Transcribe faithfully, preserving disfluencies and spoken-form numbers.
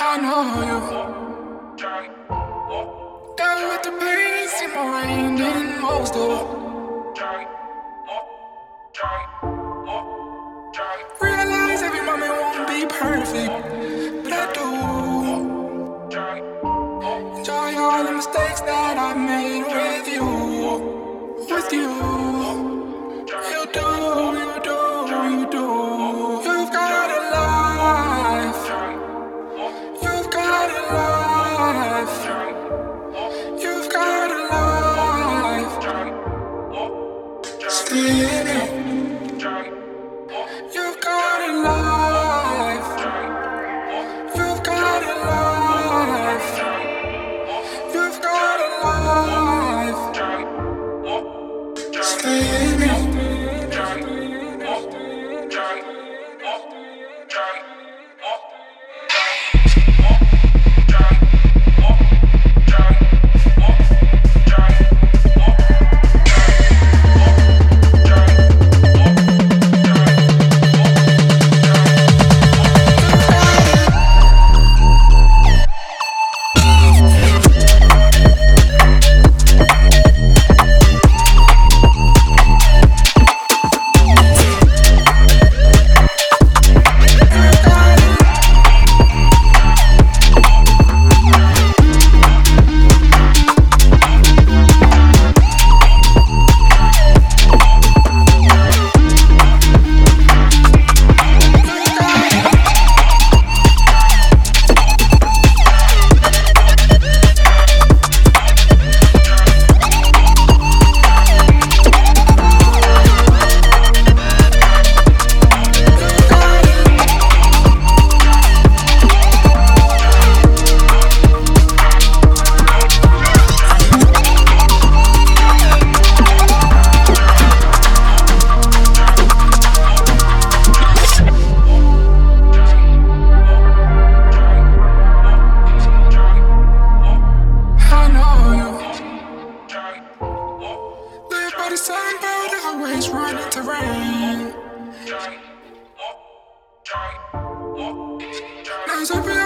I know you. Down with the pain, see my rain in most of. Realize every moment won't be perfect, but I do. Enjoy all the mistakes that I made with you, with you. You do, you do, you do. You've got a life. You've got a life. You've got a life. Stay in it. You've got a life. You've got a life. You've got a life. Stay in it. The sunbird always running to rain. Now it's